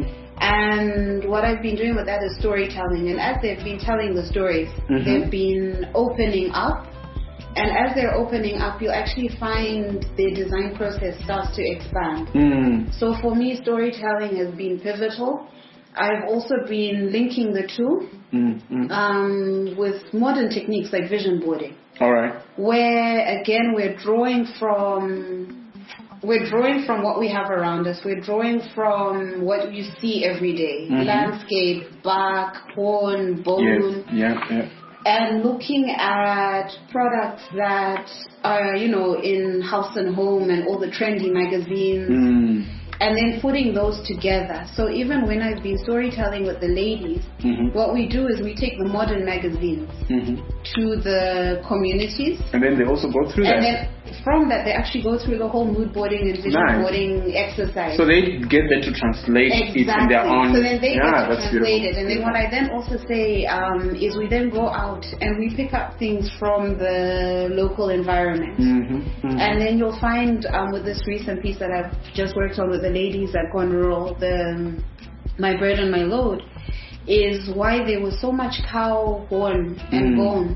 And what I've been doing with that is storytelling. And as they've been telling the stories, Mhm. they've been opening up. And as they're opening up, you actually find the design process starts to expand. Mm. So for me, storytelling has been pivotal. I've also been linking the two Mm. Mm. um, with modern techniques like vision boarding, All right. where again we're drawing from we're drawing from what we have around us. We're drawing from what you see every day: Mhm. landscape, bark, horn, bone, Yes. Yeah. Yeah. and looking at products that are, you know, in House and Home and all the trendy magazines. Mm. And then putting those together. So even when I've been storytelling with the ladies, Mhm. what we do is we take the modern magazines Mhm. to the communities. And then they also go through that. And then from that, they actually go through the whole mood boarding and vision Nice. boarding exercise. So they get them to translate Exactly. it in their own. So then they yeah, get to that's translate beautiful. it. And then what I then also say um, is we then go out and we pick up things from the local environment. Mhm. Mhm. And then you'll find um, with this recent piece that I've just worked on with the ladies at Gone Rural, the um, My Bird and My Load, is why there was so much cow horn and Mm. bone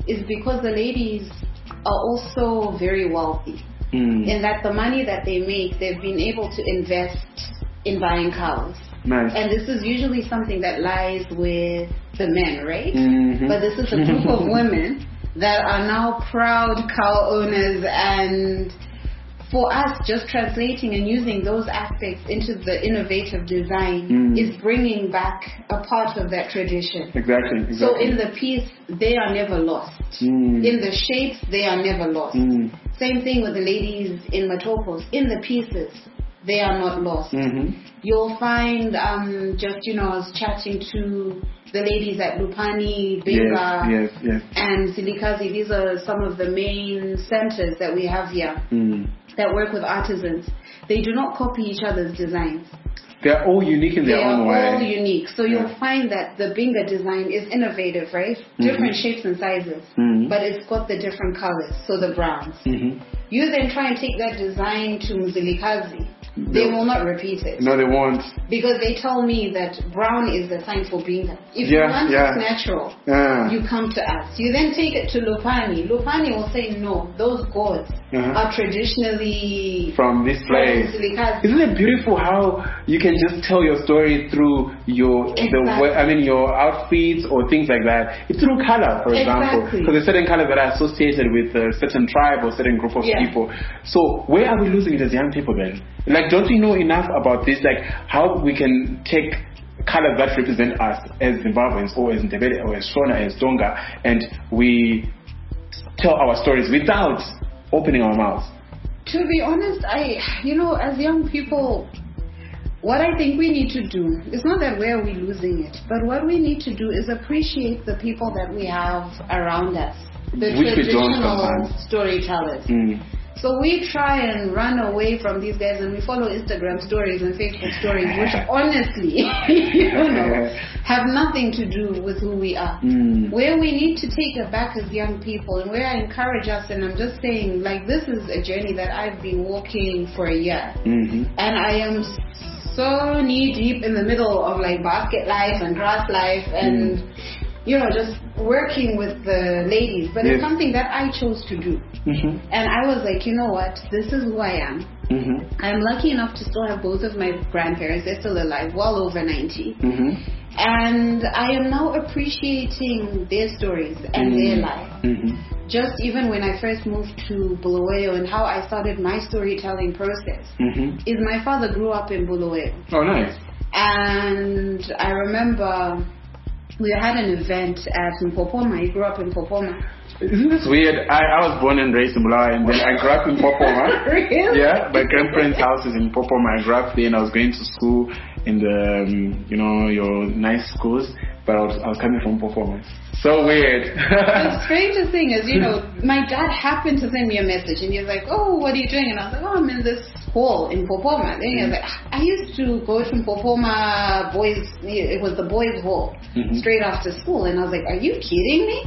is because the ladies are also very wealthy. Mm. In that the money that they make, they've been able to invest in buying cows. Nice. And this is usually something that lies with the men, right? Mm-hmm. But this is a group of women that are now proud cow owners, and for us, just translating and using those aspects into the innovative design mm. is bringing back a part of that tradition. Exactly. exactly. So in the piece, they are never lost. Mm. In the shapes, they are never lost. Mm. Same thing with the ladies in Matopos. In the pieces, they are not lost. Mm-hmm. You'll find, um, just, you know, I was chatting to the ladies at Lupani, Benga, yes, yes, yes. and Silikazi. These are some of the main centers that we have here mm. that work with artisans. They do not copy each other's designs. They're all unique in their they own way. They are all unique. So yeah. you'll find that the Benga design is innovative, right? Mm-hmm. Different shapes and sizes, mm-hmm. but it's got the different colors, so the browns. Mm-hmm. You then try and take that design to Mzilikazi. They will not repeat it. No, they won't. Because they tell me that brown is the sign for Benga. If yeah, you want yeah. it natural, yeah. you come to us. You then take it to Lupani. Lupani will say, no, those gods uh-huh. are traditionally from this place. Isn't it beautiful how you can just tell your story through your, exactly. the way, I mean, your outfits or things like that? It's through color, for example. Exactly. So there's certain colors that are associated with a certain tribe or certain group of yeah. people. So where are we losing it as young people then? Like, don't we know enough about this? Like, how we can take colors that represent us as Zimbabweans or as Ndebele or as Shona, as Donga, and we tell our stories without opening our mouths? To be honest, I, you know, as young people, what I think we need to do is not that where we're losing it, but what we need to do is appreciate the people that we have around us, the Which traditional storytellers. Mm. So we try and run away from these guys, and we follow Instagram stories and Facebook stories, which honestly, you know, have nothing to do with who we are. Mm. Where we need to take it back as young people, and where I encourage us, and I'm just saying, like, this is a journey that I've been walking for a year, mm-hmm. and I am so knee deep in the middle of like basket life and grass life and. Mm. You know, just working with the ladies. But yes. it's something that I chose to do. Mm-hmm. And I was like, you know what? This is who I am. Mm-hmm. I'm lucky enough to still have both of my grandparents. They're still alive, well over ninety. Mm-hmm. And I am now appreciating their stories and mm-hmm. their life. Mm-hmm. Just even when I first moved to Bulawayo and how I started my storytelling process mm-hmm. is my father grew up in Bulawayo. Oh, nice. And I remember... we had an event at Mpopoma. He grew up in Mpopoma. Isn't this weird? I, I was born and raised in Bulawayo, and then I grew up in Mpopoma. Really? Yeah, my grandparents' house is in Mpopoma. I grew up there, and I was going to school in the, um, you know, your nice schools, but I was, I was coming from Mpopoma. So weird. The strangest thing is, you know, my dad happened to send me a message, and he was like, oh, what are you doing? And I was like, oh, I'm in this hall in Mpopoma. Then he was like, I used to go to Mpopoma boys, it was the boys' hall, mm-hmm. straight after school. And I was like, are you kidding me?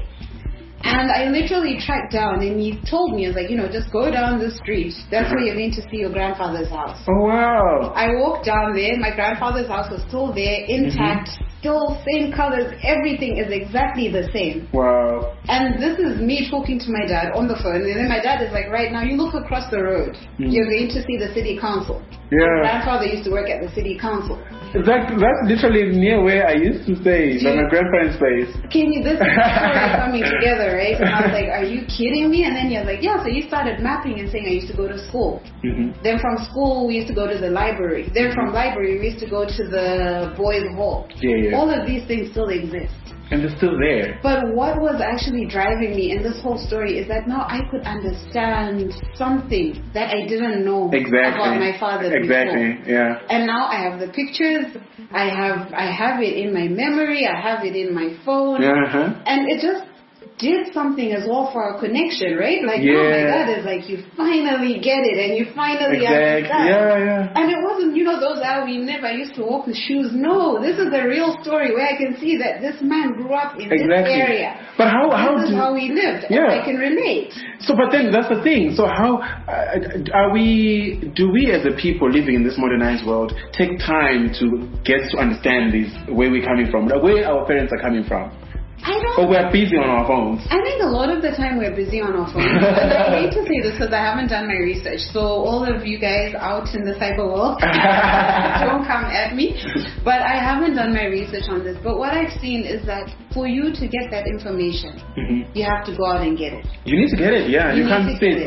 And I literally tracked down, and he told me, I was like, you know, just go down the street. That's where you're going to see your grandfather's house. Oh, wow. I walked down there. My grandfather's house was still there, intact, mm-hmm. still same colors. Everything is exactly the same. Wow. And this is me talking to my dad on the phone. And then my dad is like, right now, you look across the road. Mm-hmm. You're going to see the city council. Yeah. My grandfather used to work at the city council. That, that's literally near where I used to stay, like my grandparents' place. Can you, this is coming together, right? And I was like, are you kidding me? And then he was like, yeah, so you started mapping and saying I used to go to school. Mm-hmm. Then from school, we used to go to the library. Then from library, we used to go to the boys' hall. Yeah, yeah. All of these things still exist. And they're still there. But what was actually driving me in this whole story is that now I could understand something that I didn't know exactly. about my father exactly. before. Yeah. And now I have the pictures. I have I have it in my memory. I have it in my phone. Uh-huh. And it just did something as well for our connection, right? Like, yeah. oh my God, it's like you finally get it and you finally exactly. understand. Yeah, yeah. And it wasn't, you know, those that we never used to walk with shoes. No, this is a real story where I can see that this man grew up in exactly. this area. But how, how this is do, how we lived. Yeah. And I can relate. So, but then that's the thing. So how uh, are we, do we as a people living in this modernized world take time to get to understand this, where we're coming from, where our parents are coming from? I don't. Or we're busy on our phones. I think a lot of the time we're busy on our phones. And I hate to say this because I haven't done my research. So all of you guys out in the cyber world, don't come at me. But I haven't done my research on this. But what I've seen is that for you to get that information, mm-hmm. you have to go out and get it. You need to get it, yeah. You, you can't sit.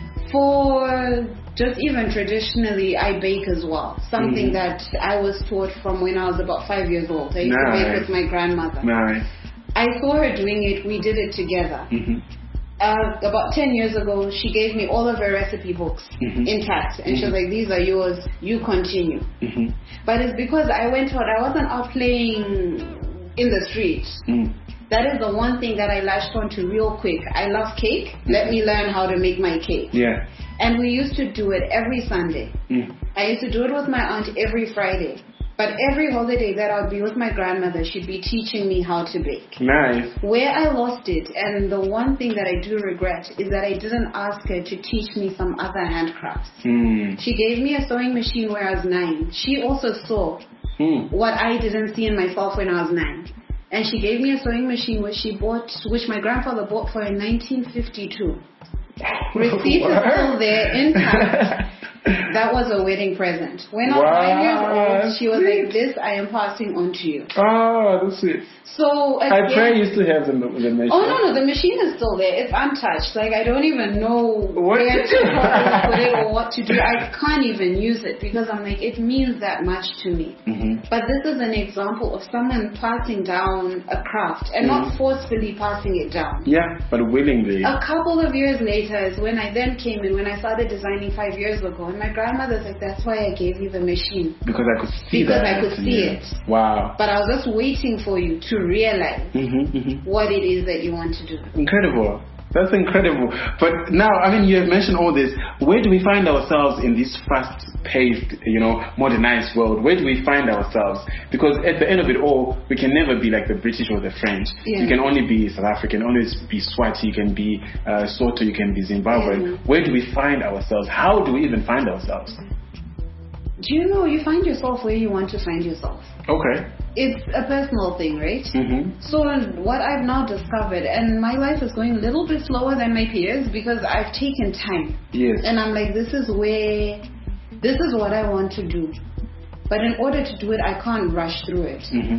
For just even traditionally, I bake as well. Something mm. that I was taught from when I was about five years old. I used nice. to bake with my grandmother. Nice. I saw her doing it. We did it together. Mm-hmm. Uh, about ten years ago, she gave me all of her recipe books mm-hmm. intact. And mm-hmm. she was like, these are yours. You continue. Mm-hmm. But it's because I went out. I wasn't out playing in the street. Mm. That is the one thing that I latched onto real quick. I love cake. Mm-hmm. Let me learn how to make my cake. Yeah. And we used to do it every Sunday. Mm. I used to do it with my aunt every Friday. But every holiday that I'd be with my grandmother, she'd be teaching me how to bake. Nice. Where I lost it, and the one thing that I do regret, is that I didn't ask her to teach me some other handcrafts. Mm. She gave me a sewing machine when I was nine. She also saw mm. what I didn't see in myself when I was nine. And she gave me a sewing machine which she bought, which my grandfather bought for her in nineteen fifty-two. Receipt is still there intact. That was a wedding present. When I was wow. nine years old, she was like, this I am passing on to you. Oh, that's it. So again, I pray you still have the, the machine. Oh, no, no, the machine is still there. It's untouched. Like, I don't even know what where to put it or what to do. I can't even use it because I'm like, it means that much to me. Mm-hmm. But this is an example of someone passing down a craft and mm-hmm. not forcefully passing it down. Yeah, but willingly. A couple of years later is when I then came in, when I started designing five years ago. And my grandmother's like, that's why I gave you the machine. Because I could see because that. Because I could see yeah. it. Wow. But I was just waiting for you to realize mm-hmm, mm-hmm. what it is that you want to do. Incredible. That's incredible. But now, I mean, you have mentioned all this. Where do we find ourselves in this fast-paced, you know, modernized world? Where do we find ourselves? Because at the end of it all, we can never be like the British or the French. Yeah. You can only be South African, only be Swati, you can be uh, Soto, you can be Zimbabwe. Mm-hmm. Where do we find ourselves? How do we even find ourselves? Do you know, you find yourself where you want to find yourself. Okay. It's a personal thing, right? Mm-hmm. So what I've now discovered, and my life is going a little bit slower than my peers because I've taken time. Yes. And I'm like, this is where, this is what I want to do. But in order to do it, I can't rush through it. Mm-hmm.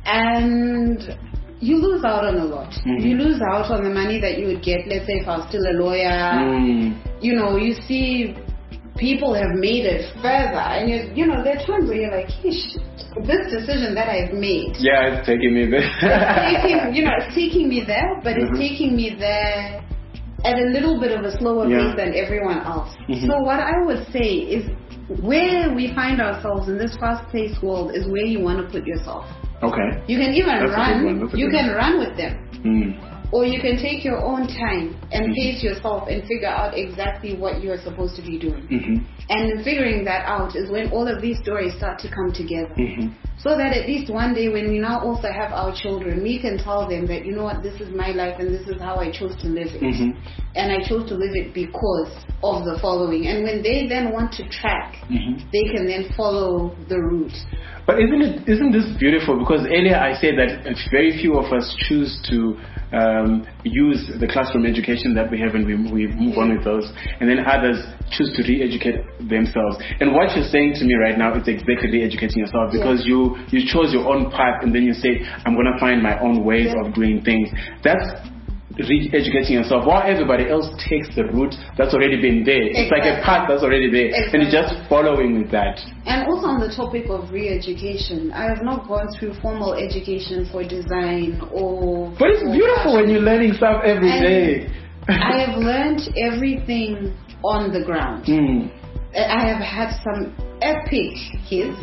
And you lose out on a lot. Mm-hmm. You lose out on the money that you would get, let's say if I was still a lawyer. Mm. You know, you see people have made it further, and you, you know, there are times where you're like, Ish, this decision that I've made. Yeah, it's taking me there. it's taking, you know, it's taking me there, but mm-hmm. it's taking me there at a little bit of a slower yeah. pace than everyone else. Mm-hmm. So what I would say is, where we find ourselves in this fast-paced world is where you want to put yourself. Okay. You can even That's run. You can one. run with them. Mm. Or you can take your own time and pace yourself and figure out exactly what you're supposed to be doing. Mm-hmm. And in figuring that out is when all of these stories start to come together. Mm-hmm. So that at least one day when we now also have our children, we can tell them that, you know what, this is my life and this is how I chose to live it. Mm-hmm. And I chose to live it because of the following. And when they then want to track, mm-hmm. they can then follow the route. But isn't it, isn't this beautiful? Because earlier I said that very few of us choose to um, use the classroom education that we have and we, we move on with those. And then others choose to re-educate themselves. And what you're saying to me right now is exactly re-educating yourself, because yeah. you, you chose your own path and then you say, I'm going to find my own ways yeah. of doing things. That's re-educating yourself, while everybody else takes the route that's already been there. Exactly. It's like a path that's already there, exactly. and you're just following with that. And also on the topic of re-education, I have not gone through formal education for design or... But it's beautiful fashion. When you're learning stuff every and day. I have learned everything on the ground. Mm. I have had some epic hits.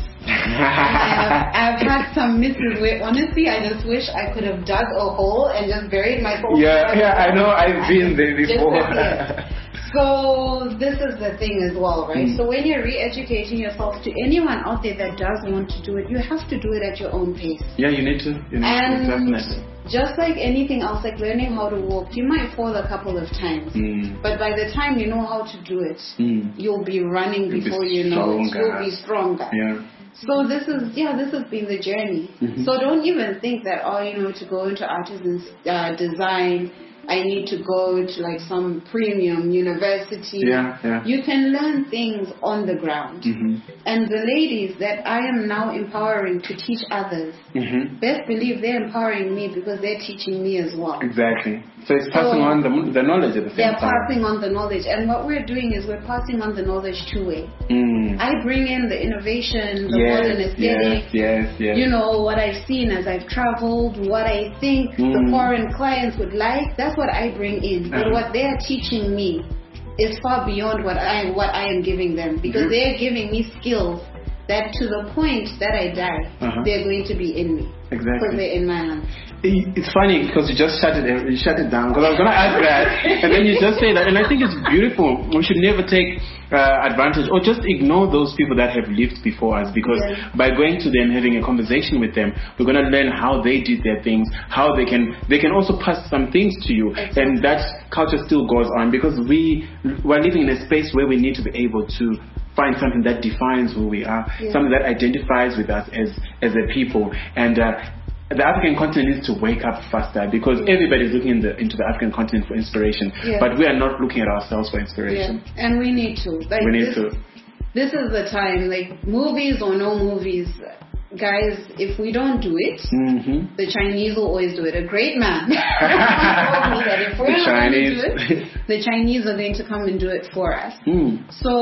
I have, I've had some misses where honestly I just wish I could have dug a hole and just buried myself. Yeah, yeah, I know, I've been there before. So this is the thing as well, right? Mm. So when you're re-educating yourself, to anyone out there that does want to do it, you have to do it at your own pace. Yeah, you need to. You need and to, definitely. Just like anything else, like learning how to walk, you might fall a couple of times. Mm. But by the time you know how to do it, mm. you'll be running you'll before be you know it. You'll be stronger. Yeah. So this is, yeah, this has been the journey. Mm-hmm. So don't even think that, oh, you know, to go into artisan uh, design, I need to go to like some premium university. Yeah, yeah. You can learn things on the ground. Mm-hmm. And the ladies that I am now empowering to teach others, Mm-hmm. best believe they're empowering me because they're teaching me as well. Exactly. So it's passing So on the, the knowledge at the same They're time. passing on the knowledge. And what we're doing is we're passing on the knowledge two-way. Mm. I bring in the innovation, the Yes, modern aesthetic, yes, yes, yes. you know, what I've seen as I've traveled, what I think the Mm. foreign clients would like, that's what I bring in. But Uh-huh. what they're teaching me is far beyond what I what I am giving them, because Mhm. they're giving me skills that to the point that I die, Uh-huh. they're going to be in me. Exactly. Because they're in my hands. It's funny because you just shut it you shut it down, because I was going to ask that and then you just say that, and I think it's beautiful. We should never take uh, advantage or just ignore those people that have lived before us, because Yes. by going to them, having a conversation with them, we're going to learn how they did their things, how they can they can also pass some things to you. Exactly. And that culture still goes on, because we we're living in a space where we need to be able to find something that defines who we are, Yeah. something that identifies with us as as a people. And uh, the African continent needs to wake up faster, because everybody's looking in the, into the African continent for inspiration, Yeah. but we are not looking at ourselves for inspiration. Yeah. And we need to. Like We need this, to. This is the time, like movies or no movies, guys, if we don't do it, Mm-hmm. the Chinese will always do it. A great man told me that if we're The not going to Chinese. do it, the Chinese are going to come and do it for us. Mm.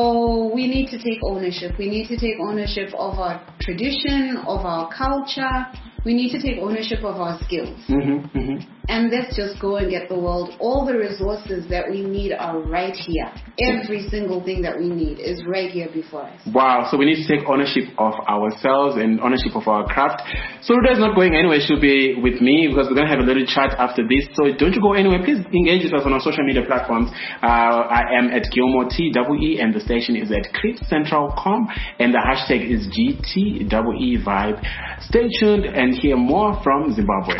So we need to take ownership. We need to take ownership of our tradition, of our culture. We need to take ownership of our skills. Mm-hmm. Mm-hmm. And let's just go and get the world. All the resources that we need are right here. Every single thing that we need is right here before us. Wow, so we need to take ownership of ourselves and ownership of our craft. So Ruda's not going anywhere. She'll be with me, because we're going to have a little chat after this. So don't you go anywhere. Please engage with us on our social media platforms. Uh, I am at Gilmore T W E, and the station is at cliff central dot com, and the hashtag is G T E E Vibe. Stay tuned and hear more from Zimbabwe.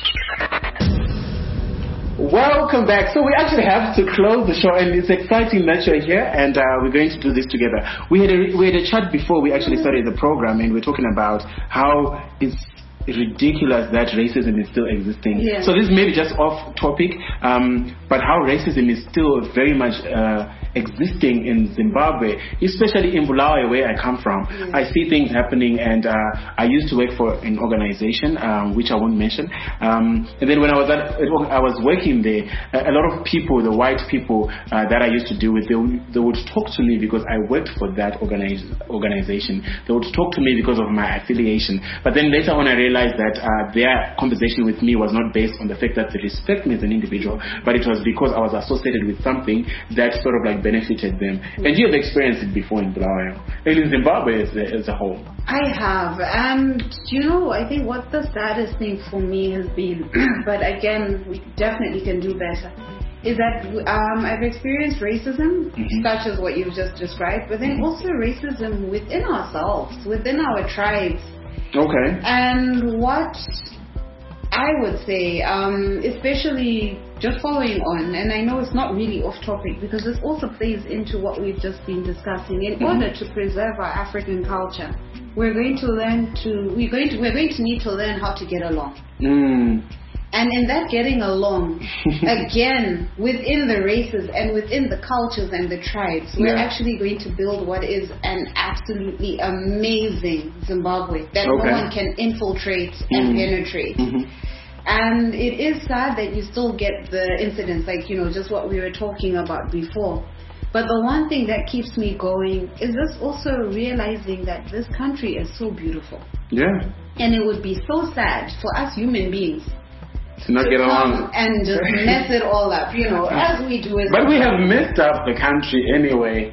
Welcome back. So we actually have to close the show, and it's exciting that you're here, and uh, we're going to do this together. We had a we had a chat before we actually started the program, and we're talking about how it's ridiculous that racism is still existing. Yeah. So this may be just off topic, um, but how racism is still very much uh, existing in Zimbabwe, especially in Bulawayo, where I come from. Yeah. I see things happening, and uh, I used to work for an organization, um, which I won't mention. Um, and then when I was at, I was working there, a, a lot of people, the white people uh, that I used to deal with, they would, they would talk to me because I worked for that organize, organization. They would talk to me because of my affiliation. But then later on, I realized that uh, their conversation with me was not based on the fact that they respect me as an individual, but it was because I was associated with something that sort of like benefited them. And you have experienced it before in Bulawayo and in Zimbabwe as a, as a whole. I have, and you know, I think what the saddest thing for me has been, but again, we definitely can do better, is that um, I've experienced racism, Mm-hmm. such as what you've just described, but then also racism within ourselves, within our tribes. Okay. And what I would say, um, especially just following on, and I know it's not really off topic because this also plays into what we've just been discussing. In Mm-hmm. order to preserve our African culture, we're going to learn to we're going to we're going to need to learn how to get along. Mm. And in that getting along, again, within the races and within the cultures and the tribes, we're Yeah. actually going to build what is an absolutely amazing Zimbabwe that Okay. no one can infiltrate and Mhm. penetrate. Mhm. And it is sad that you still get the incidents, like, you know, just what we were talking about before. But the one thing that keeps me going is just also realizing that this country is so beautiful. Yeah. And it would be so sad for us human beings To not to get come along. and just mess it all up, you know, as we do. As But we have messed up the country anyway.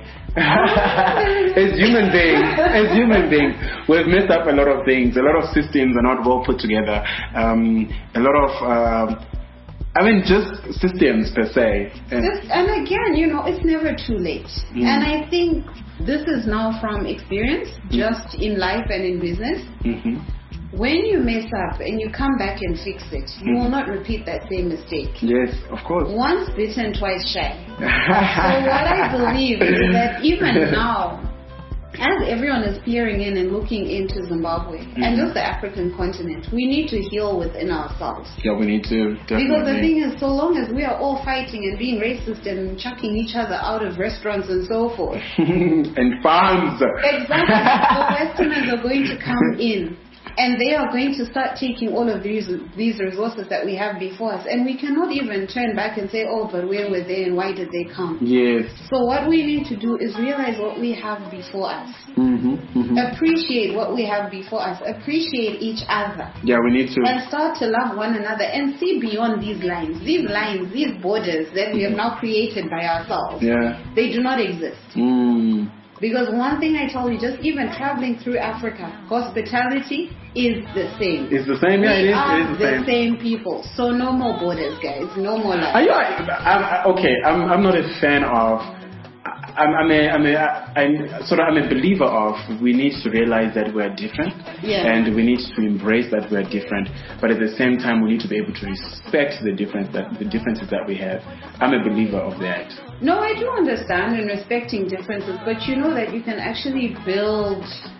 As human beings, as human beings, we've messed up a lot of things. A lot of systems are not well put together. Um, a lot of, uh, I mean, just systems per se. And Just, and again, you know, it's never too late. Mm. And I think this is now from experience, just in life and in business. Mhm. When you mess up and you come back and fix it, you Mm. will not repeat that same mistake. Yes, of course. Once bitten, twice shy. So what I believe is that even now, as everyone is peering in and looking into Zimbabwe mm-hmm. and just the African continent, we need to heal within ourselves. Yeah, we need to. Definitely. Because the thing is, so long as we are all fighting and being racist and chucking each other out of restaurants and so forth. And farms. Exactly. The Westerners are going to come in. And they are going to start taking all of these these resources that we have before us. And we cannot even turn back and say, oh, but where were they and why did they come? Yes. So what we need to do is realize what we have before us. Mm-hmm, mm-hmm. Appreciate what we have before us. Appreciate each other. Yeah, we need to. And start to love one another and see beyond these lines. These lines, these borders that we have now created by ourselves. Yeah. They do not exist. Mm. Because one thing I told you, just even traveling through Africa, hospitality is the same. It's the same, yeah, we it is, are it is the, the same. same people. So no more borders, guys. No more love. Are you, I, I, okay, I'm, I'm not a fan of, I'm, I'm, a, I'm, a, I'm sort of, I'm a believer of we need to realize that we're different. Yeah. And we need to embrace that we're different. But at the same time, we need to be able to respect the difference that the differences that we have. I'm a believer of that. No, I do understand in respecting differences, but you know that you can actually build,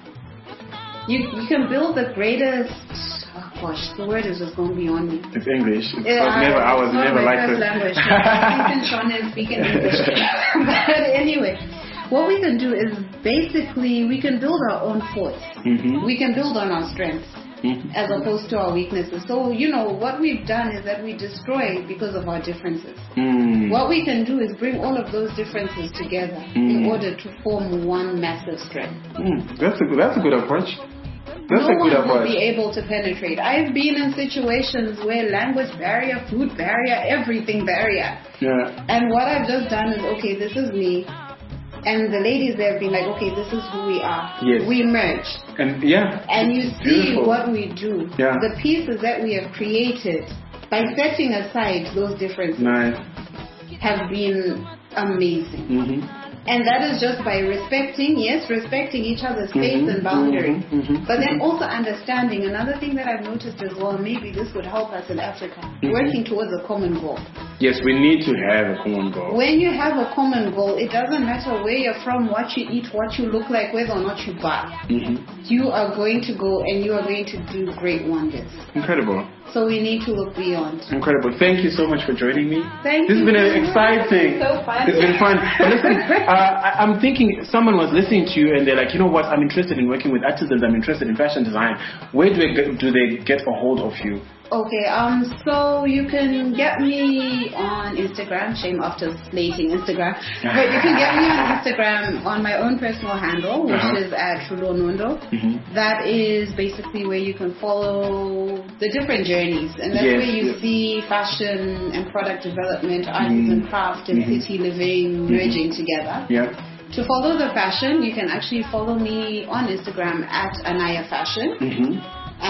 you you can build the greatest, oh gosh, the word is just going to be on me. It's English. It's Yeah, I was never, I was it's not never my like first this. language. Ethan Sean is speaking English. But anyway, what we can do is basically we can build our own force. Mm-hmm. We can build on our strengths. Mm-hmm. As opposed to our weaknesses. So, you know, what we've done is that we destroy because of our differences. Mm. What we can do is bring all of those differences together mm. in order to form one massive strength. Mm. That's a good, that's a good approach. That's no a good one approach. will be able to penetrate. I've been in situations where language barrier, food barrier, everything barrier. Yeah. And what I've just done is, okay, this is me. And the ladies there have been like, okay, this is who we are. Yes. We merge. And yeah. And you see beautiful. what we do. Yeah. The pieces that we have created by setting aside those differences nice. have been amazing. Mm-hmm. And that is just by respecting, yes, respecting each other's space mm-hmm. and boundary. Mm-hmm. Mm-hmm. But then also understanding, another thing that I've noticed as well, maybe this would help us in Africa, mm-hmm. working towards a common goal. Yes, we need to have a common goal. When you have a common goal, it doesn't matter where you're from, what you eat, what you look like, whether or not you buy. Mm-hmm. You are going to go and you are going to do great wonders. Incredible. So we need to look beyond. Incredible. Thank you so much for joining me. Thank this you. This has been exciting. So fun. It's been fun. But listen, uh, I, I'm thinking someone was listening to you and they're like, you know what, I'm interested in working with artisans, I'm interested in fashion design. Where do they get, do they get a hold of you? Okay, um, so you can get me on Instagram. Shame after slating Instagram. But you can get me on Instagram on my own personal handle, which uh-huh. is at Trulo Nondo. Mm-hmm. That is basically where you can follow the different journeys. And that's yes, where you yes. see fashion and product development, arts mm-hmm. and craft and mm-hmm. city living merging mm-hmm. together. Yeah. To follow the fashion, you can actually follow me on Instagram at Anaya Fashion. Mm-hmm.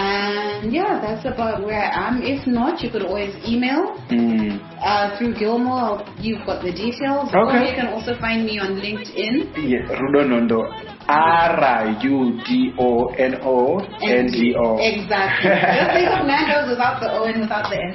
And yeah, that's about where I am. If not, you could always email mm. uh, through Gilmore. You've got the details. Okay. Or you can also find me on LinkedIn. Yeah, Rudonondo. R U D O N O N D O. Exactly. Just think of Nando's without the O and without the N.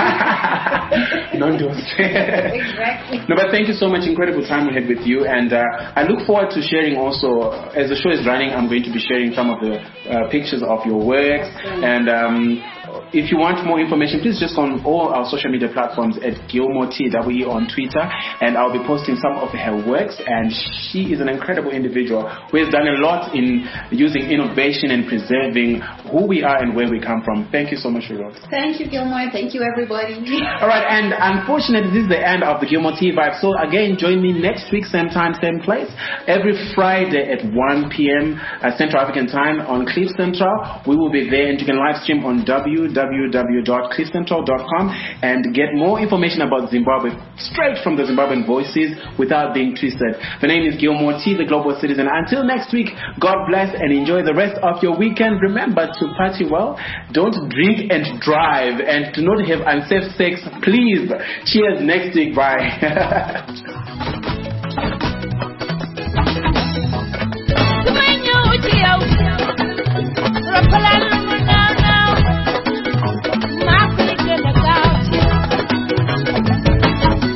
Nando's. Exactly. No, but thank you so much. Incredible time we had with you. And uh, I look forward to sharing also, as the show is running, I'm going to be sharing some of the uh, pictures of your works. And um, if you want more information, please just on all our social media platforms at Gilmore T W E on Twitter. And I'll be posting some of her works. And she is an incredible individual who has done a lot in using innovation and preserving who we are and where we come from. Thank you so much, Rudo. Thank you, Gilmore. Thank you, everybody. All right, and unfortunately, this is the end of the Gilmore T Vibe. So again, join me next week, same time, same place, every Friday at one p.m. Uh, Central African Time on Cliff Central. We will be there, and you can live stream on w w w dot cliff central dot com and get more information about Zimbabwe straight from the Zimbabwean voices without being twisted. The name is Gilmore T, the global citizen. Until next week, God bless and enjoy the rest of your weekend. Remember to party well, don't drink and drive, and do not have unsafe sex, please. Cheers next week. Bye.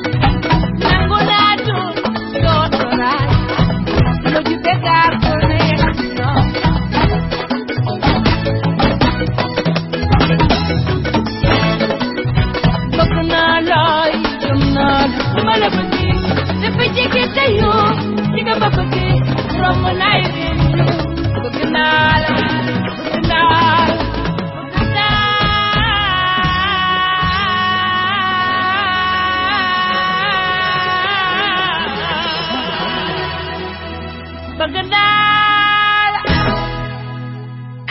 Pegar por nga ma bëggee romb naay réew bëgg naa la bëgg naa la bëgg naa la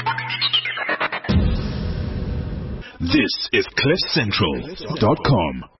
This is cliff central dot com.